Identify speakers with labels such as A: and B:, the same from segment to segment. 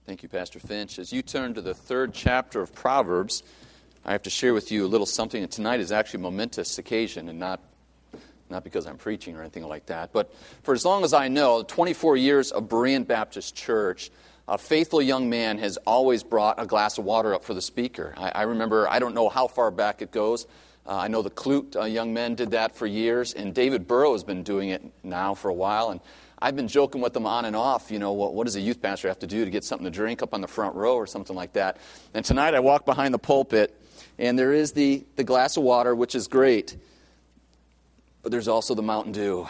A: Thank you, Pastor Finch. As you turn to the 3rd chapter of Proverbs, I have to share with you a little something. And tonight is actually a momentous occasion, and not because I'm preaching or anything like that. But for as long as I know, 24 years of Berean Baptist Church, a faithful young man has always brought a glass of water up for the speaker. I remember, I don't know how far back it goes. I know the Clute young men did that for years, and David Burrow has been doing it now for a while. And I've been joking with them on and off, what does a youth pastor have to do to get something to drink up on the front row or something like that. And tonight I walk behind the pulpit, and there is the glass of water, which is great. But there's also the Mountain Dew.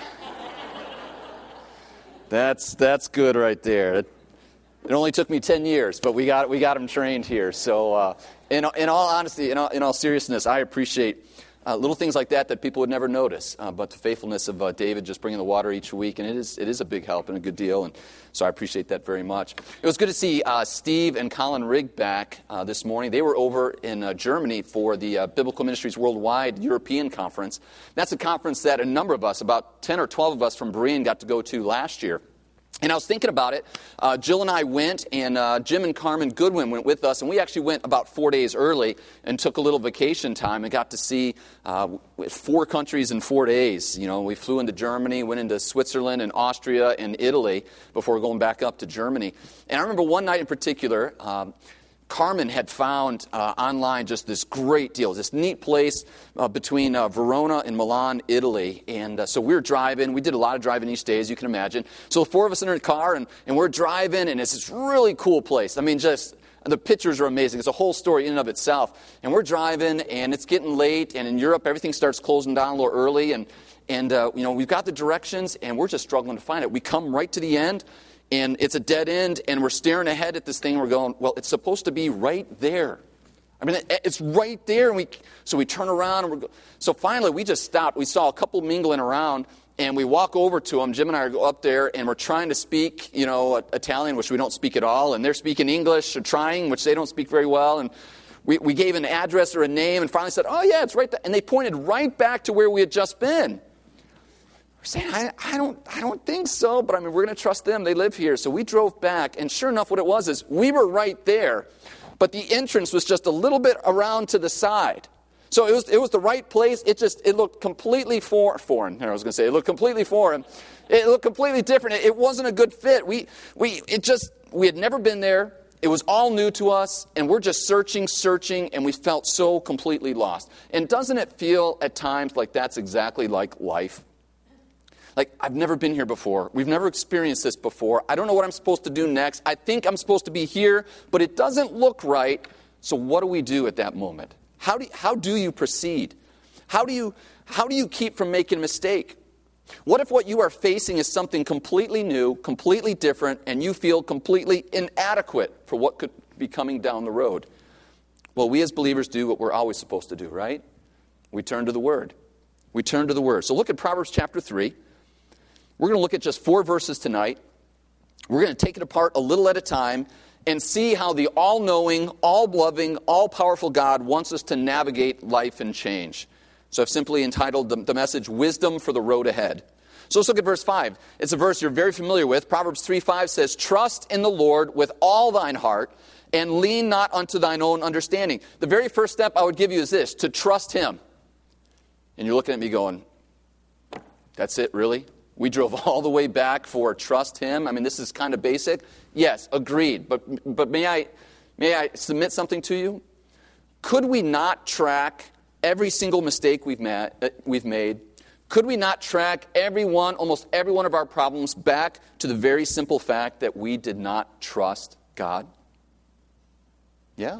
A: That's good right there. It only took me 10 years, but we got them trained here. So in all honesty, in all seriousness, I appreciate little things like that people would never notice. But the faithfulness of David just bringing the water each week, and it is a big help and a good deal. And so I appreciate that very much. It was good to see Steve and Colin Rigg back this morning. They were over in Germany for the Biblical Ministries Worldwide European Conference. That's a conference that a number of us, about 10 or 12 of us from Berean, got to go to last year. And I was thinking about it. Jill and I went, and Jim and Carmen Goodwin went with us, and we actually went about 4 days early and took a little vacation time and got to see 4 countries in 4 days. We flew into Germany, went into Switzerland and Austria and Italy before going back up to Germany. And I remember one night in particular, Carmen had found online just this great deal, this neat place between Verona and Milan, Italy. And so we were driving. We did a lot of driving each day, as you can imagine. So the 4 of us in our car, and we're driving, and it's this really cool place. I mean, just the pictures are amazing. It's a whole story in and of itself. And we're driving, and it's getting late. And in Europe, everything starts closing down a little early. And we've got the directions, and we're just struggling to find it. We come right to the end. And it's a dead end, and we're staring ahead at this thing. We're going, well, it's supposed to be right there. I mean, it's right there. And so we turn around. And so finally, we just stopped. We saw a couple mingling around, and we walk over to them. Jim and I go up there, and we're trying to speak, Italian, which we don't speak at all. And they're speaking English, or trying, which they don't speak very well. And we gave an address or a name, and finally said, oh, yeah, it's right there. And they pointed right back to where we had just been. Saying, I don't think so, but we're going to trust them. They live here. So we drove back, and sure enough, what it was is we were right there, but the entrance was just a little bit around to the side. So it was the right place. It looked completely foreign. I was going to say it looked completely foreign. It looked completely different. It wasn't a good fit. We had never been there. It was all new to us, and we're just searching, and we felt so completely lost. And doesn't it feel at times like that's exactly like life? Like, I've never been here before. We've never experienced this before. I don't know what I'm supposed to do next. I think I'm supposed to be here, but it doesn't look right. So what do we do at that moment? How do you proceed? How do you keep from making a mistake? What if what you are facing is something completely new, completely different, and you feel completely inadequate for what could be coming down the road? Well, we as believers do what we're always supposed to do, right? We turn to the Word. We turn to the Word. So look at Proverbs chapter 3. We're going to look at just 4 verses tonight. We're going to take it apart a little at a time and see how the all-knowing, all-loving, all-powerful God wants us to navigate life and change. So I've simply entitled the message, Wisdom for the Road Ahead. So let's look at verse 5. It's a verse you're very familiar with. Proverbs 3:5 says, Trust in the Lord with all thine heart, and lean not unto thine own understanding. The very first step I would give you is this, to trust Him. And you're looking at me going, that's it, really? We drove all the way back for trust Him. This is kind of basic. Yes, agreed. But may I submit something to you? Could we not track every single mistake we've made? Could we not track almost every one of our problems back to the very simple fact that we did not trust God? Yeah.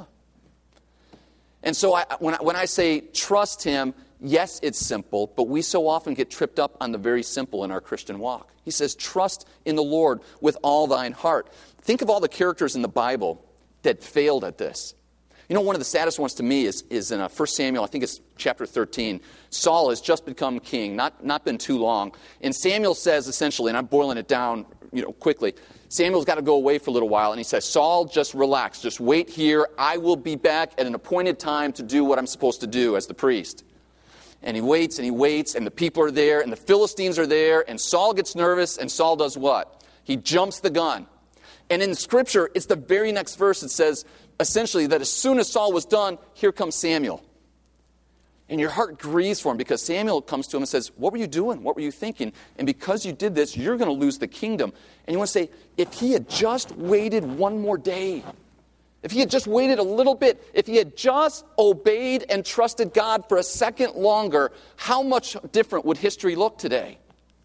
A: And so when I say trust Him, yes, it's simple, but we so often get tripped up on the very simple in our Christian walk. He says, trust in the Lord with all thine heart. Think of all the characters in the Bible that failed at this. One of the saddest ones to me is in 1 Samuel, I think it's chapter 13. Saul has just become king, not been too long. And Samuel says essentially, and I'm boiling it down quickly, Samuel's got to go away for a little while, and he says, Saul, just relax, just wait here. I will be back at an appointed time to do what I'm supposed to do as the priest. And he waits, and the people are there, and the Philistines are there, and Saul gets nervous, and Saul does what? He jumps the gun. And in Scripture, it's the very next verse. It says, essentially, that as soon as Saul was done, here comes Samuel. And your heart grieves for him because Samuel comes to him and says, what were you doing? What were you thinking? And because you did this, you're going to lose the kingdom. And you want to say, if he had just waited one more day, if he had just waited a little bit, if he had just obeyed and trusted God for a second longer, how much different would history look today?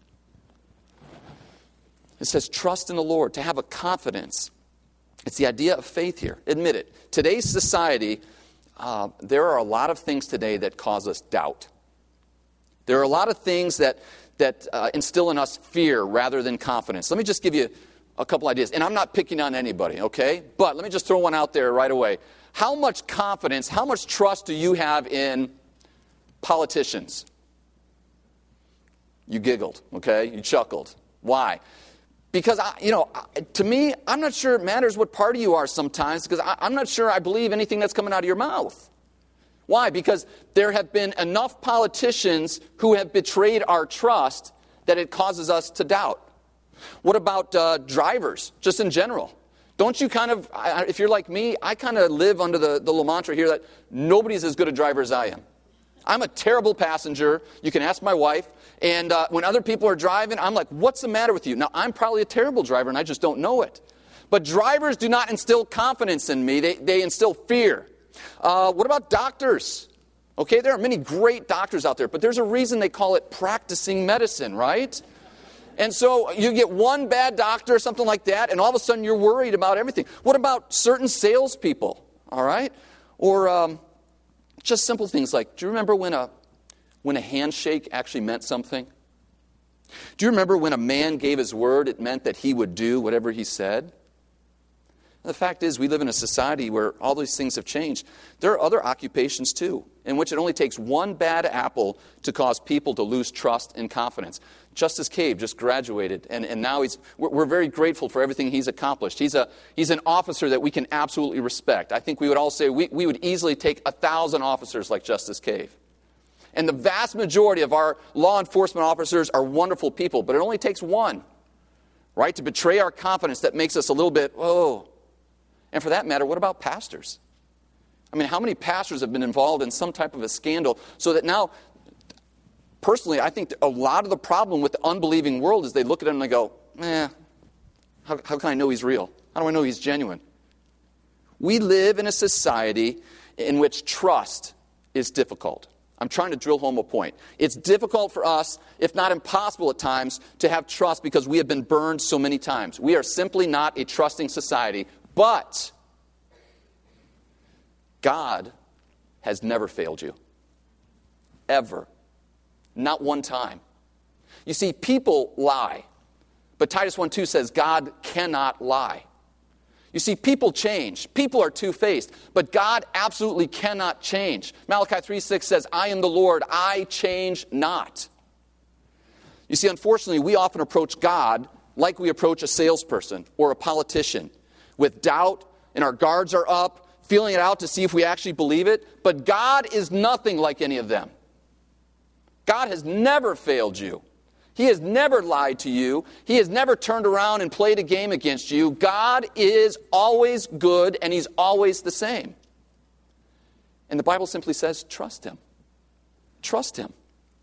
A: It says, trust in the Lord, to have a confidence. It's the idea of faith here. Admit it. Today's society, there are a lot of things today that cause us doubt. There are a lot of things that instill in us fear rather than confidence. Let me just give you a couple ideas. And I'm not picking on anybody, okay? But let me just throw one out there right away. How much confidence, how much trust do you have in politicians? You giggled, okay? You chuckled. Why? Because, to me, I'm not sure it matters what party you are sometimes, because I'm not sure I believe anything that's coming out of your mouth. Why? Because there have been enough politicians who have betrayed our trust that it causes us to doubt. What about drivers, just in general? Don't you if you're like me, I kind of live under the mantra here that nobody's as good a driver as I am. I'm a terrible passenger. You can ask my wife. And when other people are driving, I'm like, what's the matter with you? Now, I'm probably a terrible driver, and I just don't know it. But drivers do not instill confidence in me. They instill fear. What about doctors? Okay, there are many great doctors out there, but there's a reason they call it practicing medicine, right? And so you get one bad doctor or something like that, and all of a sudden you're worried about everything. What about certain salespeople, all right? Or just simple things like, do you remember when a handshake actually meant something? Do you remember when a man gave his word, it meant that he would do whatever he said? The fact is, we live in a society where all these things have changed. There are other occupations, too, in which it only takes one bad apple to cause people to lose trust and confidence. Justice Cave just graduated, and now we're very grateful for everything he's accomplished. He's an officer that we can absolutely respect. I think we would all say we would easily take 1,000 officers like Justice Cave. And the vast majority of our law enforcement officers are wonderful people, but it only takes one, right, to betray our confidence that makes us a little bit, whoa. And for that matter, what about pastors? I mean, how many pastors have been involved in some type of a scandal so that now, personally, I think a lot of the problem with the unbelieving world is they look at him and they go, how can I know he's real? How do I know he's genuine? We live in a society in which trust is difficult. I'm trying to drill home a point. It's difficult for us, if not impossible at times, to have trust because we have been burned so many times. We are simply not a trusting society. But God has never failed you. Ever. Not one time. You see, people lie. But Titus 1:2 says God cannot lie. You see, people change. People are two-faced. But God absolutely cannot change. Malachi 3:6 says, I am the Lord, I change not. You see, unfortunately, we often approach God like we approach a salesperson or a politician, with doubt, and our guards are up, feeling it out to see if we actually believe it. But God is nothing like any of them. God has never failed you. He has never lied to you. He has never turned around and played a game against you. God is always good, and He's always the same. And the Bible simply says, trust Him. Trust Him.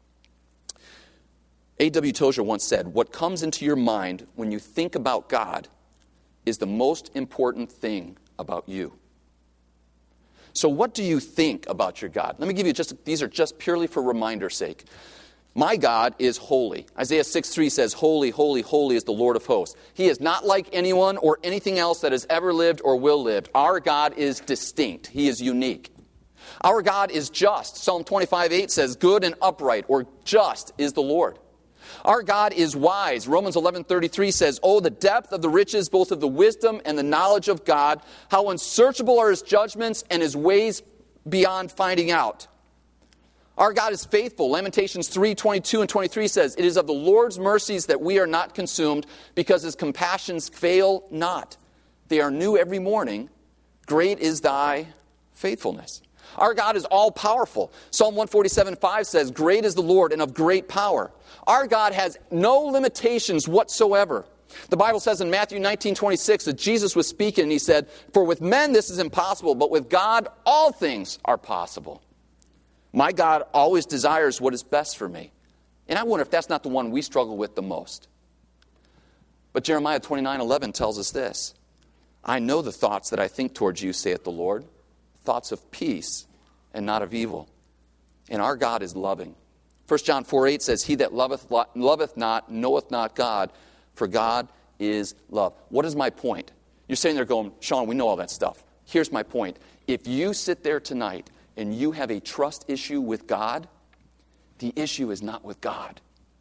A: A.W. Tozer once said, what comes into your mind when you think about God is the most important thing about you. So what do you think about your God? Let me give you these are just purely for reminder's sake. My God is holy. Isaiah 6:3 says, holy, holy, holy is the Lord of hosts. He is not like anyone or anything else that has ever lived or will live. Our God is distinct. He is unique. Our God is just. Psalm 25:8 says, good and upright, or just is the Lord. Our God is wise. Romans 11:33 says, oh, the depth of the riches, both of the wisdom and the knowledge of God. How unsearchable are His judgments and His ways beyond finding out. Our God is faithful. Lamentations 3:22 and 23 says, it is of the Lord's mercies that we are not consumed, because His compassions fail not. They are new every morning. Great is thy faithfulness. Our God is all-powerful. Psalm 147:5 says, great is the Lord and of great power. Our God has no limitations whatsoever. The Bible says in Matthew 19:26 that Jesus was speaking and he said, "For with men this is impossible, but with God all things are possible." My God always desires what is best for me. And I wonder if that's not the one we struggle with the most. But Jeremiah 29:11 tells us this: "I know the thoughts that I think towards you, saith the Lord, thoughts of peace and not of evil." And our God is loving. 1 John 4:8 says, "He that loveth not knoweth not God, for God is love." What is my point? You're sitting there going, "Sean, we know all that stuff." Here's my point. If you sit there tonight and you have a trust issue with God, the issue is not with God.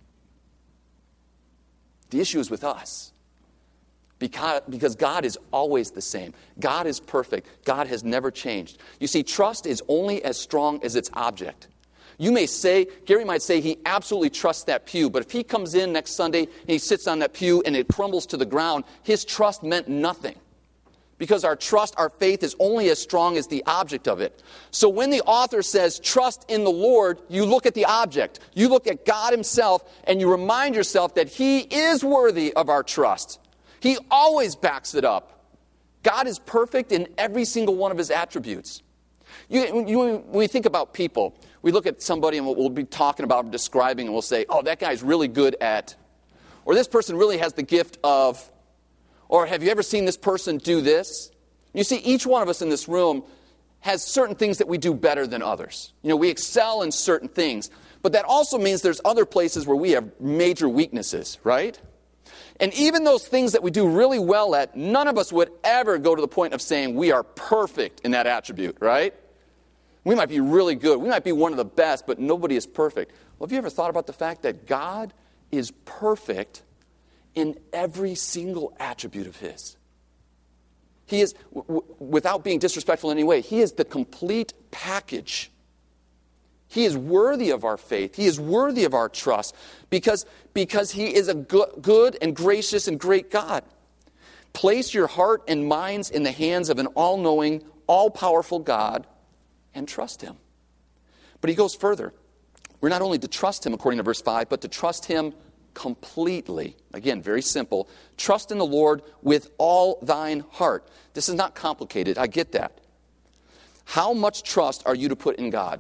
A: The issue is with us. Because God is always the same. God is perfect. God has never changed. You see, trust is only as strong as its object. You may say, Gary might say he absolutely trusts that pew, but if he comes in next Sunday and he sits on that pew and it crumbles to the ground, his trust meant nothing. Because our trust, our faith is only as strong as the object of it. So when the author says, trust in the Lord, you look at the object. You look at God himself and you remind yourself that he is worthy of our trust. He always backs it up. God is perfect in every single one of his attributes. When we think about people, we look at somebody and we'll be talking about, describing, and we'll say, "Oh, that guy's really good at," or "This person really has the gift of," or "Have you ever seen this person do this?" You see, each one of us in this room has certain things that we do better than others. We excel in certain things. But that also means there's other places where we have major weaknesses, right? And even those things that we do really well at, none of us would ever go to the point of saying we are perfect in that attribute, right? We might be really good. We might be one of the best, but nobody is perfect. Well, have you ever thought about the fact that God is perfect in every single attribute of his? He is, without being disrespectful in any way, he is the complete package. He is worthy of our faith. He is worthy of our trust because he is a good and gracious and great God. Place your heart and minds in the hands of an all-knowing, all-powerful God and trust him. But he goes further. We're not only to trust him, according to verse 5, but to trust him completely. Again, very simple. Trust in the Lord with all thine heart. This is not complicated. I get that. How much trust are you to put in God?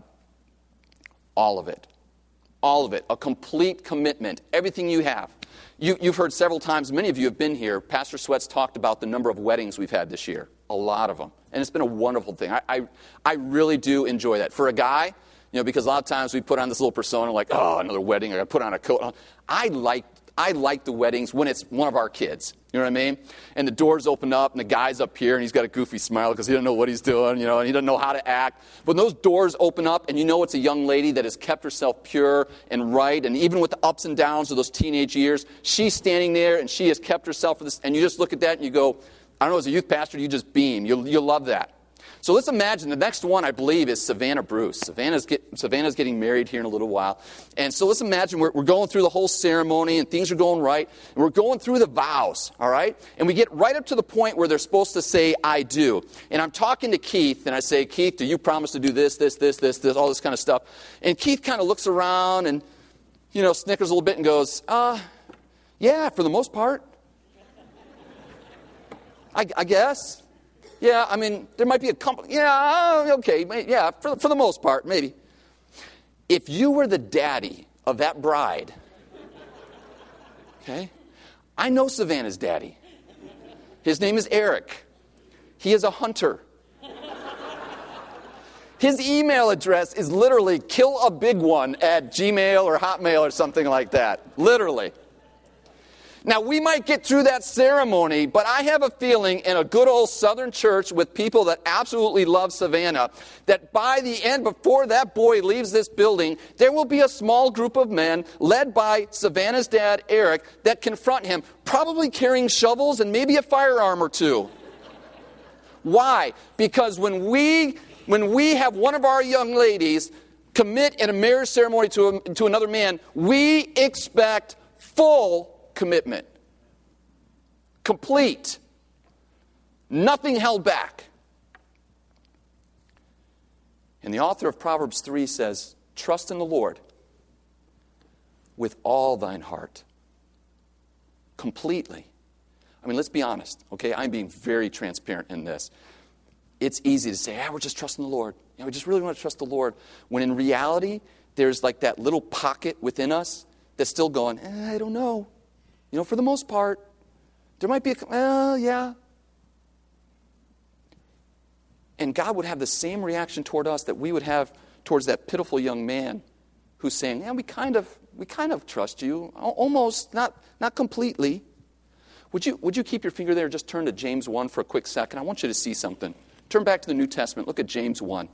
A: All of it. All of it. A complete commitment. Everything you have. You've heard several times, many of you have been here, Pastor Sweats talked about the number of weddings we've had this year. A lot of them. And it's been a wonderful thing. I really do enjoy that. For a guy, because a lot of times we put on this little persona like, "Oh, another wedding, I got to put on a coat." I like the weddings when it's one of our kids. You know what I mean? And the doors open up and the guy's up here and he's got a goofy smile because he doesn't know what he's doing, and he doesn't know how to act. When those doors open up and it's a young lady that has kept herself pure and right, and even with the ups and downs of those teenage years, she's standing there and she has kept herself for this, and you just look at that and you go, I don't know, as a youth pastor, you just beam. You'll love that. So let's imagine the next one, I believe, is Savannah Bruce. Savannah's getting married here in a little while. And so let's imagine we're going through the whole ceremony and things are going right. And we're going through the vows, all right? And we get right up to the point where they're supposed to say, "I do." And I'm talking to Keith and I say, "Keith, do you promise to do this, all this kind of stuff?" And Keith kind of looks around and, snickers a little bit and goes, "Yeah, for the most part. I guess. Yeah, there might be a couple. Yeah, okay. Yeah, for the most part, maybe." If you were the daddy of that bride, okay, I know Savannah's daddy. His name is Eric. He is a hunter. His email address is literally killabigone@gmail or Hotmail or something like that. Literally. Now, we might get through that ceremony, but I have a feeling in a good old Southern church with people that absolutely love Savannah, that by the end, before that boy leaves this building, there will be a small group of men led by Savannah's dad, Eric, that confront him, probably carrying shovels and maybe a firearm or two. Why? Because when we have one of our young ladies commit in a marriage ceremony to another man, we expect full commitment. Complete. Nothing held back. And the author of Proverbs 3 says, "Trust in the Lord with all thine heart." Completely. I mean, let's be honest, okay? I'm being very transparent in this. It's easy to say, we're just trusting the Lord. We just really want to trust the Lord. When in reality, there's like that little pocket within us that's still going, I don't know. For the most part, there might be yeah. And God would have the same reaction toward us that we would have towards that pitiful young man who's saying, we kind of trust you, almost, not completely. Would you keep your finger there? Just turn to James 1 for a quick second. I want you to see something. Turn back to the New Testament. Look at James 1.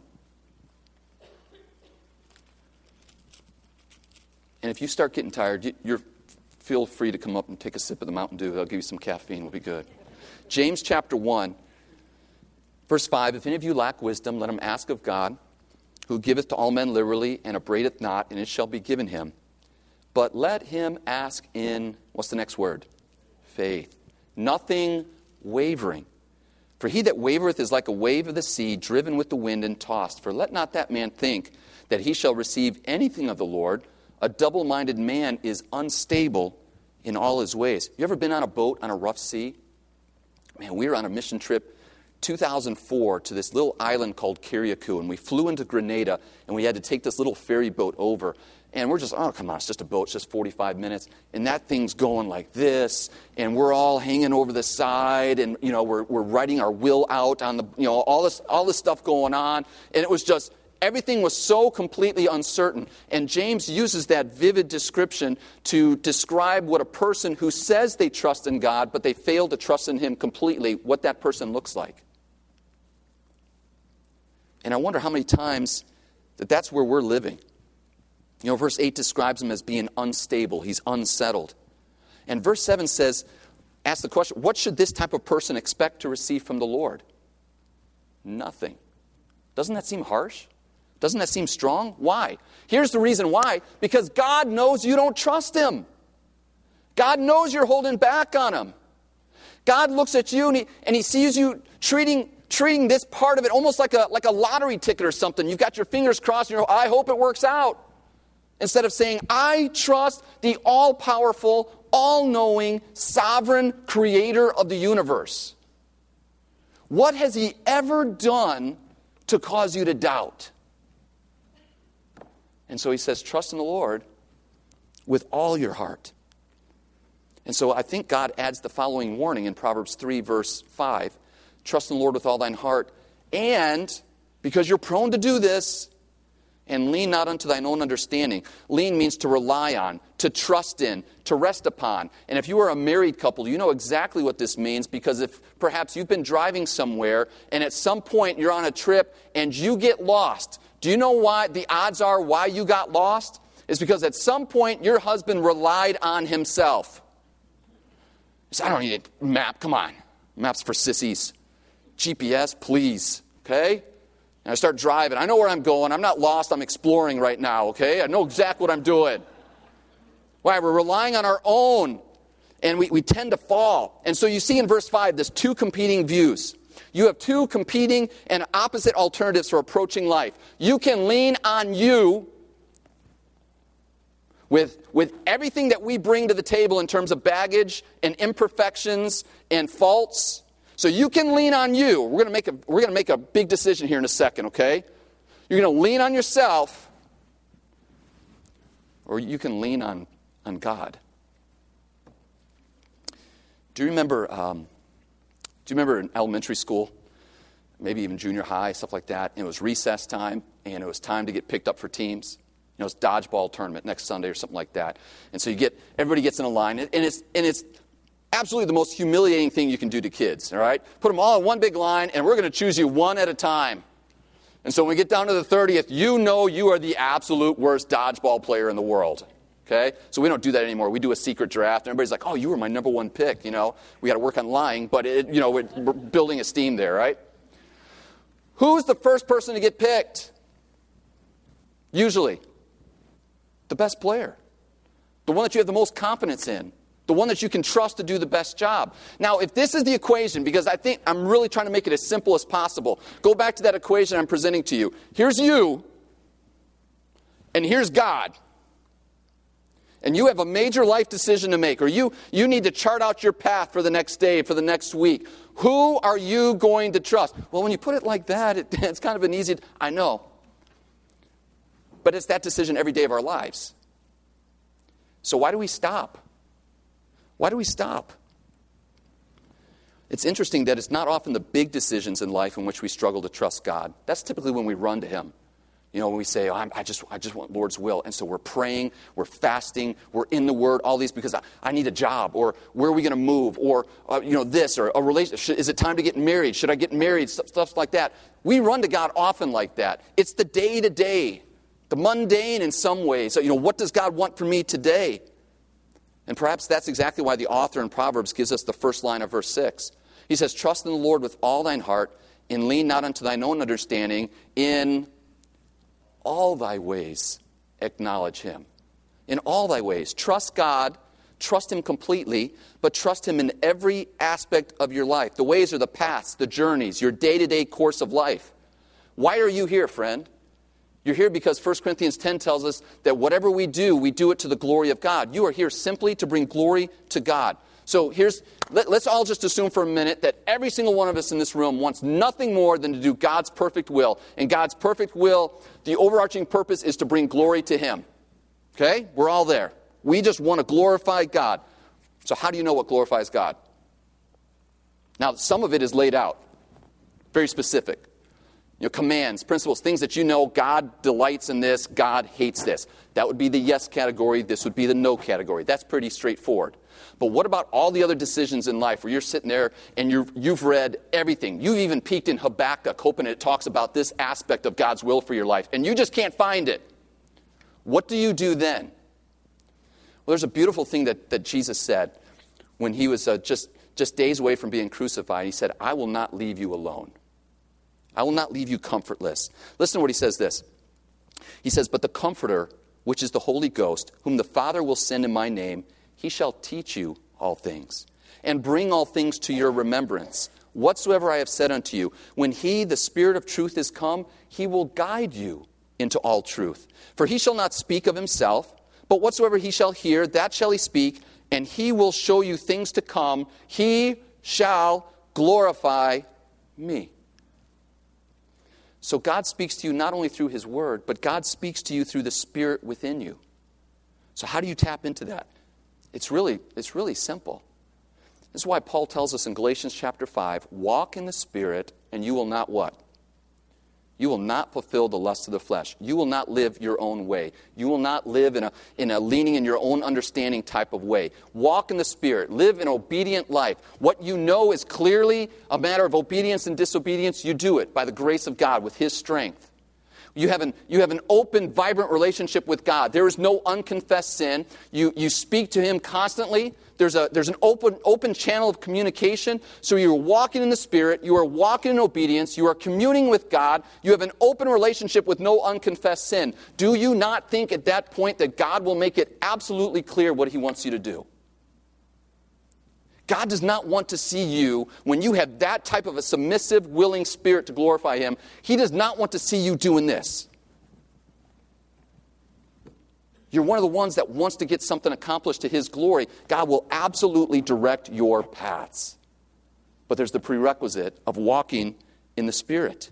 A: And if you start getting tired, feel free to come up and take a sip of the Mountain Dew. They'll give you some caffeine. It'll be good. James chapter 1, verse 5. If any of you lack wisdom, let him ask of God, who giveth to all men liberally and upbraideth not, and it shall be given him. But let him ask in, what's the next word? Faith. Nothing wavering. For he that wavereth is like a wave of the sea, driven with the wind and tossed. For let not that man think that he shall receive anything of the Lord. A double-minded man is unstable in all his ways. You ever been on a boat on a rough sea? Man, we were on a mission trip 2004 to this little island called Kyriakou, and we flew into Grenada, and we had to take this little ferry boat over. And we're just, come on, it's just a boat, it's just 45 minutes. And that thing's going like this, and we're all hanging over the side, and, we're writing our will out on the, all this stuff going on. And it was just, everything was so completely uncertain. And James uses that vivid description to describe what a person who says they trust in God, but they fail to trust in him completely, what that person looks like. And I wonder how many times that's where we're living. Verse 8 describes him as being unstable. He's unsettled. And verse 7 says, ask the question, what should this type of person expect to receive from the Lord? Nothing. Doesn't that seem harsh? Doesn't that seem strong? Why? Here's the reason why. Because God knows you don't trust him. God knows you're holding back on him. God looks at you and he sees you treating this part of it almost like a lottery ticket or something. You've got your fingers crossed and I hope it works out. Instead of saying, I trust the all-powerful, all-knowing, sovereign creator of the universe. What has he ever done to cause you to doubt? And so he says, trust in the Lord with all your heart. And so I think God adds the following warning in Proverbs 3, verse 5. Trust in the Lord with all thine heart, and because you're prone to do this, and lean not unto thine own understanding. Lean means to rely on, to trust in, to rest upon. And if you are a married couple, you know exactly what this means, because if perhaps you've been driving somewhere and at some point you're on a trip and you get lost, do you know why the odds are why you got lost? It's because at some point your husband relied on himself. He said, I don't need a map, come on. Maps for sissies. GPS, please, okay? And I start driving. I know where I'm going. I'm not lost. I'm exploring right now, okay? I know exactly what I'm doing. Why? We're relying on our own, and we tend to fall. And so you see in verse 5, there's two competing views. You have two competing and opposite alternatives for approaching life. You can lean on you with everything that we bring to the table in terms of baggage and imperfections and faults. So you can lean on you. We're going to make a big decision here in a second, okay? You're going to lean on yourself, or you can lean on God. Do you remember in elementary school, maybe even junior high, stuff like that, and it was recess time, and it was time to get picked up for teams? It's dodgeball tournament next Sunday or something like that. And so everybody gets in a line, and it's absolutely the most humiliating thing you can do to kids, all right? Put them all in one big line, and we're going to choose you one at a time. And so when we get down to the 30th, you know you are the absolute worst dodgeball player in the world, okay? So we don't do that anymore. We do a secret draft, and everybody's like, oh, you were my number one pick, We got to work on lying, but, we're building esteem there, right? Who's the first person to get picked? Usually, the best player. The one that you have the most confidence in. The one that you can trust to do the best job. Now, if this is the equation, because I think I'm really trying to make it as simple as possible, go back to that equation I'm presenting to you. Here's you, and here's God. and you have a major life decision to make, or you need to chart out your path for the next day, for the next week, who are you going to trust? Well, when you put it like that, it's kind of an easy, I know. But it's that decision every day of our lives. So why do we stop? Why do we stop? It's interesting that it's not often the big decisions in life in which we struggle to trust God. That's typically when we run to Him. When we say, I just want Lord's will. And so we're praying, we're fasting, we're in the Word, all these because I need a job, or where are we going to move, or, this, or a relationship. Is it time to get married? Should I get married? Stuff like that. We run to God often like that. It's the day-to-day, the mundane in some ways. So, what does God want from me today? And perhaps that's exactly why the author in Proverbs gives us the first line of verse 6. He says, trust in the Lord with all thine heart, and lean not unto thine own understanding. In all thy ways acknowledge Him. In all thy ways. Trust God, trust Him completely, but trust Him in every aspect of your life. The ways are the paths, the journeys, your day-to-day course of life. Why are you here, friend? You're here because 1 Corinthians 10 tells us that whatever we do it to the glory of God. You are here simply to bring glory to God. So let's all just assume for a minute that every single one of us in this room wants nothing more than to do God's perfect will. And God's perfect will, the overarching purpose is to bring glory to Him. Okay? We're all there. We just want to glorify God. So how do you know what glorifies God? Now, some of it is laid out. Very specific. Commands, principles, things that God delights in this, God hates this. That would be the yes category. This would be the no category. That's pretty straightforward. But what about all the other decisions in life where you're sitting there and you've read everything? You've even peeked in Habakkuk, hoping it talks about this aspect of God's will for your life, and you just can't find it. What do you do then? Well, there's a beautiful thing that Jesus said when He was just days away from being crucified. He said, I will not leave you alone. I will not leave you comfortless. Listen to what He says this. He says, but the Comforter, which is the Holy Ghost, whom the Father will send in my name, He shall teach you all things, and bring all things to your remembrance, whatsoever I have said unto you. When He, the Spirit of truth, is come, He will guide you into all truth. For He shall not speak of Himself, but whatsoever He shall hear, that shall He speak, and He will show you things to come. He shall glorify me. So God speaks to you not only through His Word, but God speaks to you through the Spirit within you. So how do you tap into that? It's really simple. This is why Paul tells us in Galatians chapter 5, walk in the Spirit, and you will not what? You will not fulfill the lusts of the flesh. You will not live your own way. You will not live in a leaning in your own understanding type of way. Walk in the Spirit. Live an obedient life. What you know is clearly a matter of obedience and disobedience. You do it by the grace of God with His strength. You have an open, vibrant relationship with God. There is no unconfessed sin. You speak to Him constantly. There's an open channel of communication. So you're walking in the Spirit. You are walking in obedience. You are communing with God. You have an open relationship with no unconfessed sin. Do you not think at that point that God will make it absolutely clear what He wants you to do? God does not want to see you, when you have that type of a submissive, willing spirit to glorify Him, He does not want to see you doing this. You're one of the ones that wants to get something accomplished to His glory. God will absolutely direct your paths. But there's the prerequisite of walking in the Spirit.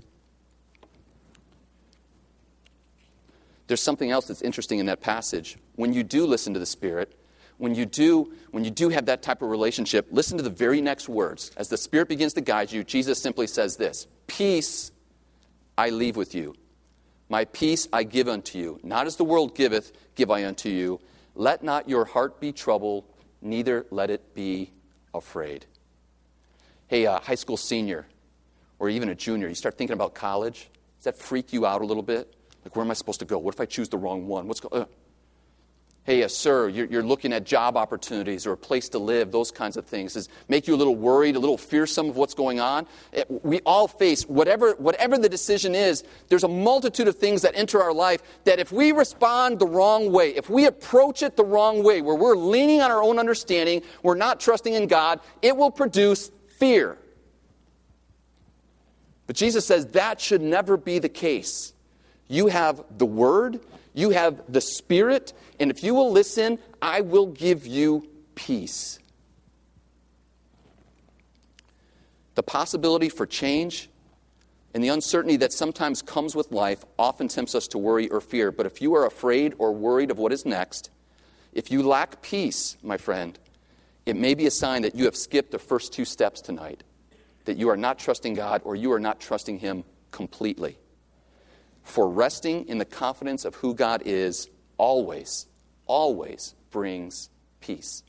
A: There's something else that's interesting in that passage. When you do listen to the Spirit, when you do have that type of relationship, listen to the very next words. As the Spirit begins to guide you, Jesus simply says this, peace I leave with you. My peace I give unto you. Not as the world giveth, give I unto you. Let not your heart be troubled, neither let it be afraid. Hey, high school senior, or even a junior, you start thinking about college. Does that freak you out a little bit? Like, where am I supposed to go? What if I choose the wrong one? Hey, sir, you're looking at job opportunities or a place to live, those kinds of things. Does it make you a little worried, a little fearsome of what's going on? We all face, whatever the decision is, there's a multitude of things that enter our life that if we respond the wrong way, if we approach it the wrong way, where we're leaning on our own understanding, we're not trusting in God, it will produce fear. But Jesus says that should never be the case. You have the Word, You have the Spirit, and if you will listen, I will give you peace. The possibility for change and the uncertainty that sometimes comes with life often tempts us to worry or fear. But if you are afraid or worried of what is next, if you lack peace, my friend, it may be a sign that you have skipped the first 2 steps tonight, that you are not trusting God or you are not trusting Him completely. For resting in the confidence of who God is always brings peace.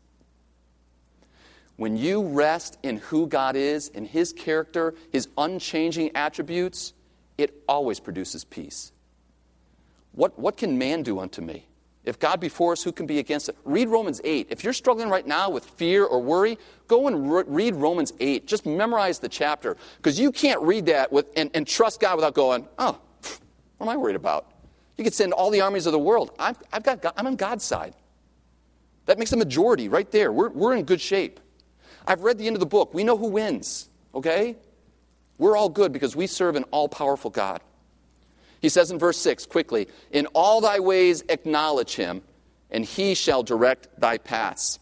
A: When you rest in who God is, in His character, His unchanging attributes, it always produces peace. What can man do unto me? If God be for us, who can be against it? Read Romans 8. If you're struggling right now with fear or worry, go and read Romans 8. Just memorize the chapter. Because you can't read that and trust God without going, oh, what am I worried about? You could send all the armies of the world. I'm on God's side. That makes a majority right there. We're in good shape. I've read the end of the book. We know who wins, okay? We're all good because we serve an all-powerful God. He says in verse 6, quickly, in all thy ways acknowledge Him, and He shall direct thy paths.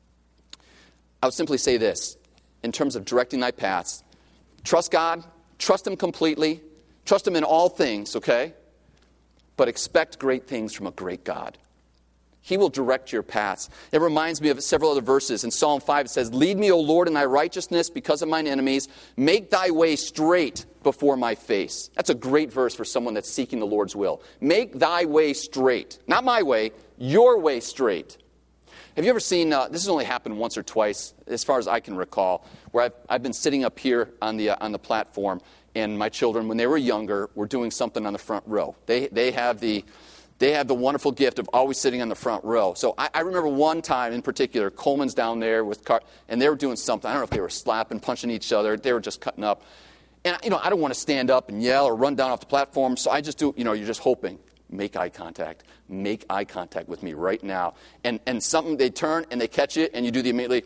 A: I would simply say this, in terms of directing thy paths. Trust God, trust Him completely, trust Him in all things, okay? But expect great things from a great God. He will direct your paths. It reminds me of several other verses. In Psalm 5 it says, lead me, O Lord, in thy righteousness because of mine enemies. Make thy way straight before my face. That's a great verse for someone that's seeking the Lord's will. Make thy way straight. Not my way, your way straight. Have you ever seen, this has only happened once or twice, as far as I can recall, where I've been sitting up here on the platform, and my children, when they were younger, were doing something on the front row. They have the wonderful gift of always sitting on the front row. So I remember one time in particular, Coleman's down there and they were doing something. I don't know if they were slapping, punching each other. They were just cutting up. And, I don't want to stand up and yell or run down off the platform. So I just do, you're just hoping. Make eye contact. Make eye contact with me right now. And something, they turn and they catch it and you do the immediately.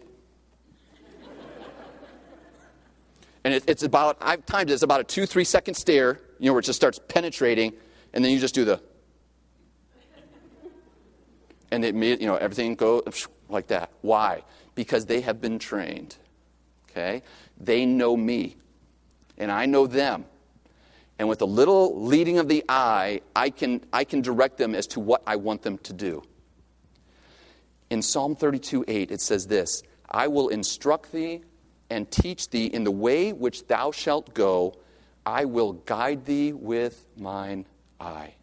A: And it's about, I've timed it, it's about a 2-3 second stare, where it just starts penetrating. And then you just do the. And everything goes like that. Why? Because they have been trained. Okay? They know me. And I know them. And with a little leading of the eye, I can direct them as to what I want them to do. In Psalm 32:8, it says this, I will instruct thee and teach thee in the way which thou shalt go. I will guide thee with mine eye.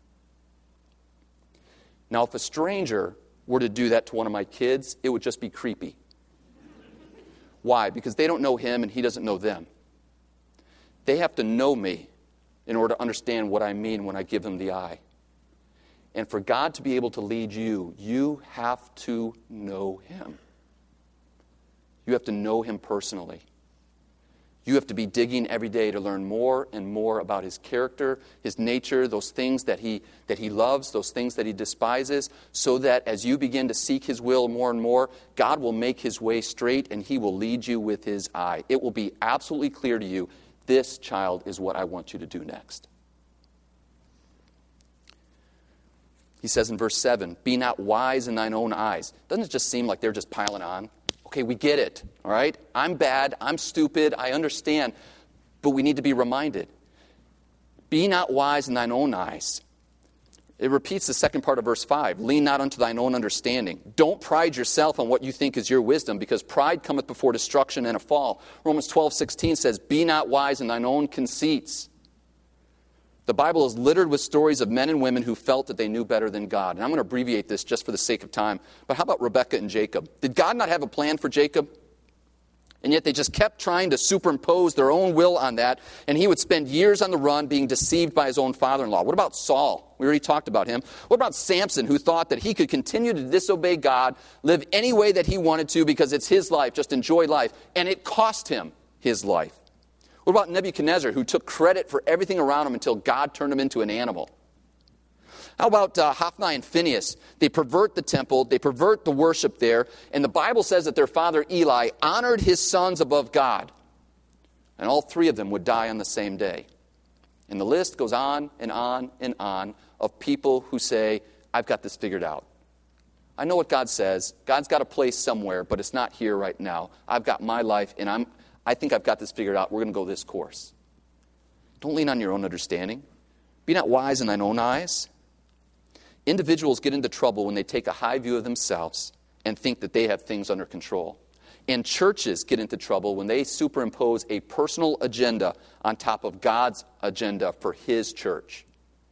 A: Now, if a stranger were to do that to one of my kids, it would just be creepy. Why? Because they don't know him and he doesn't know them. They have to know me in order to understand what I mean when I give them the eye. And for God to be able to lead you, you have to know Him. You have to know Him personally. You have to be digging every day to learn more and more about His character, His nature, those things that He loves, those things that He despises, so that as you begin to seek His will more and more, God will make His way straight and He will lead you with His eye. It will be absolutely clear to you, this, child, is what I want you to do next. He says in verse 7, be not wise in thine own eyes. Doesn't it just seem like they're just piling on? Okay, we get it, all right? I'm bad, I'm stupid, I understand, but we need to be reminded. Be not wise in thine own eyes. It repeats the second part of verse 5. Lean not unto thine own understanding. Don't pride yourself on what you think is your wisdom, because pride cometh before destruction and a fall. Romans 12:16 says, be not wise in thine own conceits. The Bible is littered with stories of men and women who felt that they knew better than God. And I'm going to abbreviate this just for the sake of time. But how about Rebekah and Jacob? Did God not have a plan for Jacob? And yet they just kept trying to superimpose their own will on that. And he would spend years on the run being deceived by his own father-in-law. What about Saul? We already talked about him. What about Samson, who thought that he could continue to disobey God, live any way that he wanted to because it's his life, just enjoy life. And it cost him his life. What about Nebuchadnezzar, who took credit for everything around him until God turned him into an animal? How about Hophni and Phinehas? They pervert the temple, they pervert the worship there, and the Bible says that their father Eli honored his sons above God. And all three of them would die on the same day. And the list goes on and on and on of people who say, I've got this figured out. I know what God says. God's got a place somewhere, but it's not here right now. I've got my life, and I think I've got this figured out. We're going to go this course. Don't lean on your own understanding. Be not wise in thine own eyes. Individuals get into trouble when they take a high view of themselves and think that they have things under control. And churches get into trouble when they superimpose a personal agenda on top of God's agenda for His church.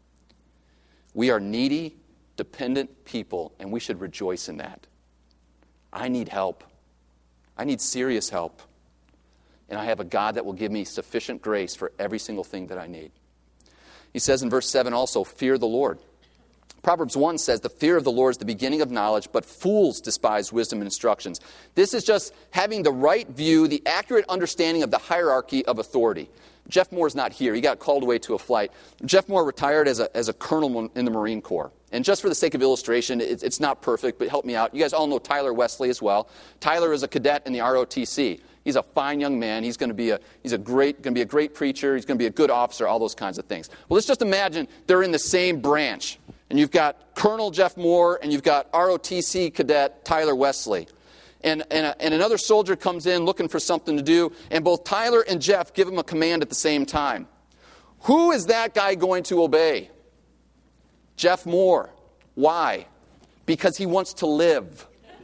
A: We are needy, dependent people, and we should rejoice in that. I need help. I need serious help. And I have a God that will give me sufficient grace for every single thing that I need. He says in verse 7 also, fear the Lord. Proverbs 1 says, the fear of the Lord is the beginning of knowledge, but fools despise wisdom and instructions. This is just having the right view, the accurate understanding of the hierarchy of authority. Jeff Moore's not here. He got called away to a flight. Jeff Moore retired as a colonel in the Marine Corps. And just for the sake of illustration, it's not perfect, but help me out. You guys all know Tyler Wesley as well. Tyler is a cadet in the ROTC. He's a fine young man. He's going to be a great preacher. He's going to be a good officer, all those kinds of things. Well, let's just imagine they're in the same branch. And you've got Colonel Jeff Moore, and you've got ROTC cadet Tyler Wesley. And another soldier comes in looking for something to do, and both Tyler and Jeff give him a command at the same time. Who is that guy going to obey? Jeff Moore. Why? Because he wants to live.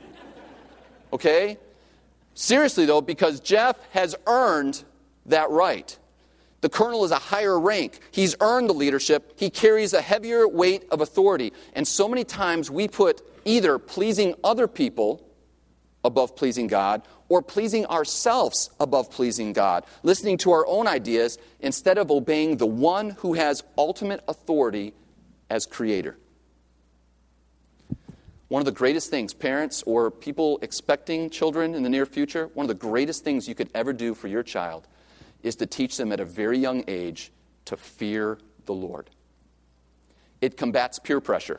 A: Okay? Seriously, though, because Jeff has earned that right. The colonel is a higher rank. He's earned the leadership. He carries a heavier weight of authority. And so many times we put either pleasing other people above pleasing God or pleasing ourselves above pleasing God, listening to our own ideas instead of obeying the one who has ultimate authority as creator. One of the greatest things, parents or people expecting children in the near future, one of the greatest things you could ever do for your child is to teach them at a very young age to fear the Lord. It combats peer pressure.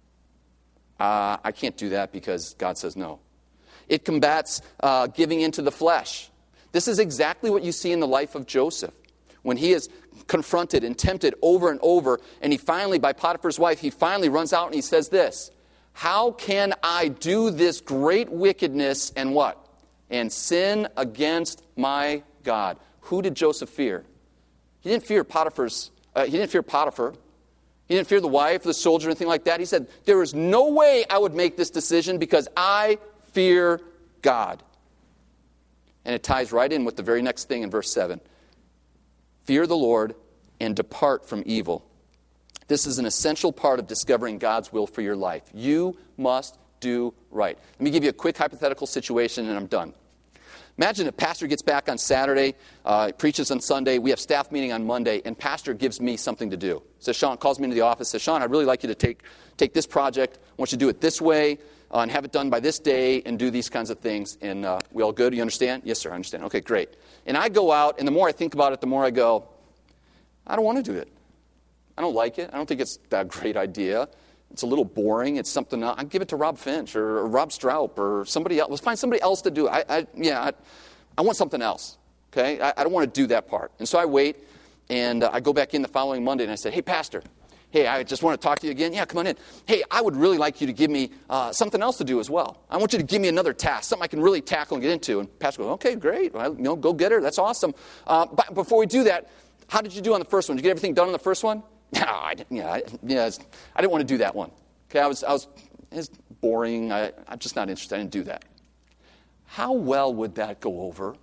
A: I can't do that because God says no. It combats giving into the flesh. This is exactly what you see in the life of Joseph. When he is confronted and tempted over and over, and he finally, by Potiphar's wife, he finally runs out and he says this, how can I do this great wickedness and what? And sin against my God. Who did Joseph fear? He didn't fear Potiphar. He didn't fear the wife, the soldier, anything like that. He said, there is no way I would make this decision because I fear God. And it ties right in with the very next thing in verse 7. Fear the Lord and depart from evil. This is an essential part of discovering God's will for your life. You must do right. Let me give you a quick hypothetical situation and I'm done. Imagine a pastor gets back on Saturday, preaches on Sunday, we have staff meeting on Monday, and pastor gives me something to do. Says, Sean, calls me into the office, says, Sean, I'd really like you to take this project, I want you to do it this way, and have it done by this day, and do these kinds of things. And we all good? You understand? Yes, sir, I understand. Okay, great. And I go out, and the more I think about it, the more I go, I don't want to do it. I don't like it. I don't think it's that great idea. It's a little boring. It's something else. I'd give it to Rob Finch or Rob Straub or somebody else. Let's find somebody else to do it. I want something else. Okay? I don't want to do that part. And so I wait, and I go back in the following Monday, and I say, hey, pastor, hey, I just want to talk to you again. Yeah, come on in. Hey, I would really like you to give me something else to do as well. I want you to give me another task, something I can really tackle and get into. And pastor goes, okay, great. Well, go get her. That's awesome. But before we do that, how did you do on the first one? Did you get everything done on the first one? No, I didn't want to do that one. Okay, it's boring. I'm just not interested. I didn't do that. How well would that go over?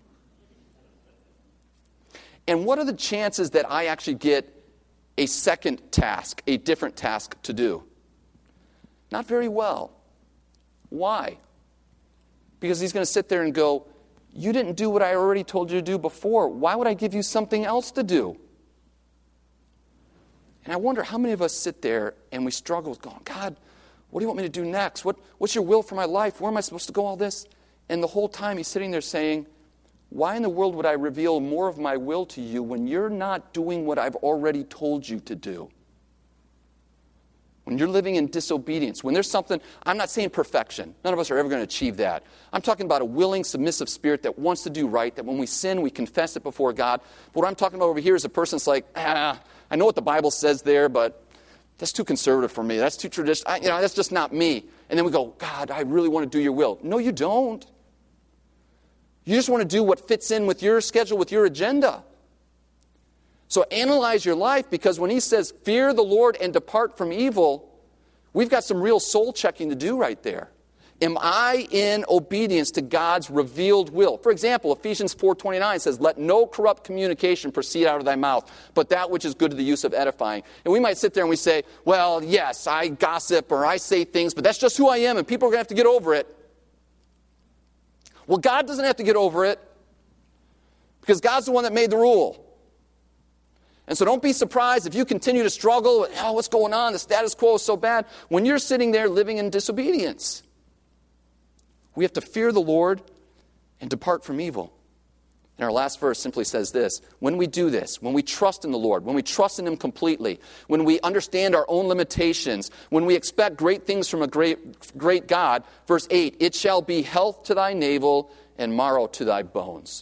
A: And what are the chances that I actually get a second task, a different task to do? Not very well. Why? Because he's going to sit there and go, you didn't do what I already told you to do before. Why would I give you something else to do? And I wonder how many of us sit there and we struggle with going, God, what do you want me to do next? What's your will for my life? Where am I supposed to go all this? And the whole time he's sitting there saying, why in the world would I reveal more of my will to you when you're not doing what I've already told you to do? when you're living in disobedience, when there's something, I'm not saying perfection. None of us are ever going to achieve that. I'm talking about a willing, submissive spirit that wants to do right, that when we sin, we confess it before God. But what I'm talking about over here is a person that's like, I know what the Bible says there, but that's too conservative for me. That's too traditional. That's just not me. And then we go, God, I really want to do your will. No, you don't. You just want to do what fits in with your schedule, with your agenda. So analyze your life, because when he says, fear the Lord and depart from evil, we've got some real soul checking to do right there. Am I in obedience to God's revealed will? For example, Ephesians 4:29 says, let no corrupt communication proceed out of thy mouth, but that which is good to the use of edifying. And we might sit there and we say, well, yes, I gossip or I say things, but that's just who I am and people are going to have to get over it. Well, God doesn't have to get over it, because God's the one that made the rule. And so don't be surprised if you continue to struggle with, what's going on? The status quo is so bad. When you're sitting there living in disobedience, we have to fear the Lord and depart from evil. And our last verse simply says this: when we do this, when we trust in the Lord, when we trust in Him completely, when we understand our own limitations, when we expect great things from a great God, verse 8, it shall be health to thy navel and marrow to thy bones.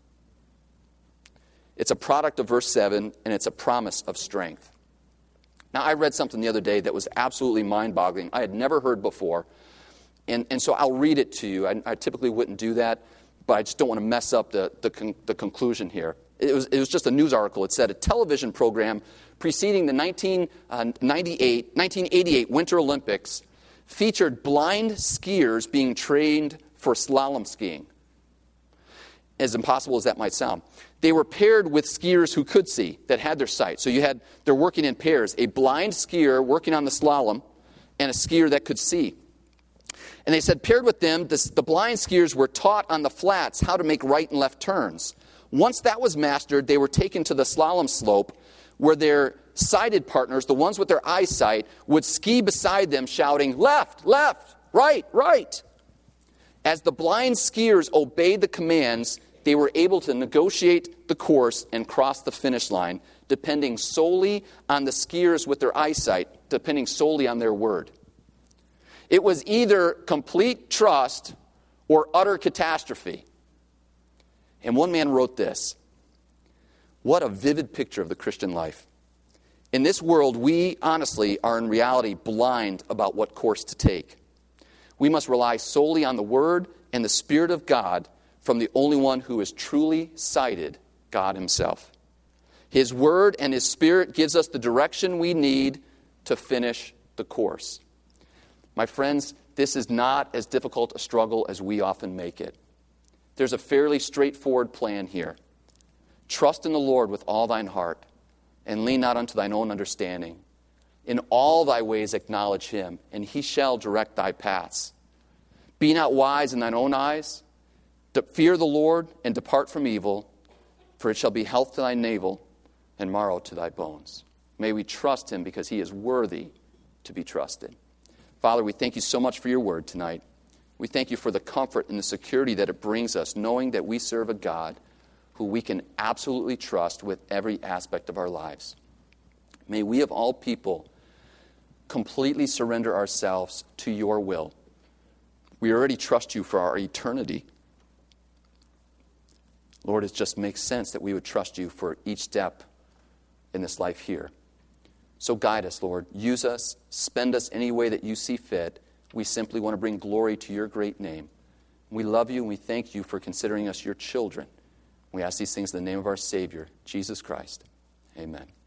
A: It's a product of verse 7, and it's a promise of strength. Now, I read something the other day that was absolutely mind-boggling. I had never heard before, and so I'll read it to you. I typically wouldn't do that, but I just don't want to mess up the conclusion here. It was just a news article. It said a television program preceding the 1988 Winter Olympics featured blind skiers being trained for slalom skiing. As impossible as that might sound. They were paired with skiers who could see, that had their sight. So they're working in pairs. A blind skier working on the slalom and a skier that could see. And they said paired with them, the blind skiers were taught on the flats how to make right and left turns. Once that was mastered, they were taken to the slalom slope where their sighted partners, the ones with their eyesight, would ski beside them shouting, left, left, right, right. As the blind skiers obeyed the commands, they were able to negotiate the course and cross the finish line, depending solely on the skiers with their eyesight, depending solely on their word. It was either complete trust or utter catastrophe. And one man wrote this: what a vivid picture of the Christian life. In this world, we honestly are in reality blind about what course to take. We must rely solely on the Word and the Spirit of God from the only one who is truly sighted, God Himself. His Word and His Spirit gives us the direction we need to finish the course. My friends, this is not as difficult a struggle as we often make it. There's a fairly straightforward plan here. Trust in the Lord with all thine heart, and lean not unto thine own understanding. In all thy ways acknowledge Him, and He shall direct thy paths. Be not wise in thine own eyes. Fear the Lord and depart from evil, for it shall be health to thy navel and marrow to thy bones. May we trust Him because He is worthy to be trusted. Father, we thank You so much for Your word tonight. We thank You for the comfort and the security that it brings us, knowing that we serve a God who we can absolutely trust with every aspect of our lives. May we of all people completely surrender ourselves to Your will. We already trust You for our eternity. Lord, it just makes sense that we would trust You for each step in this life here. So guide us, Lord. Use us. Spend us any way that You see fit. We simply want to bring glory to Your great name. We love You and we thank You for considering us Your children. We ask these things in the name of our Savior, Jesus Christ. Amen.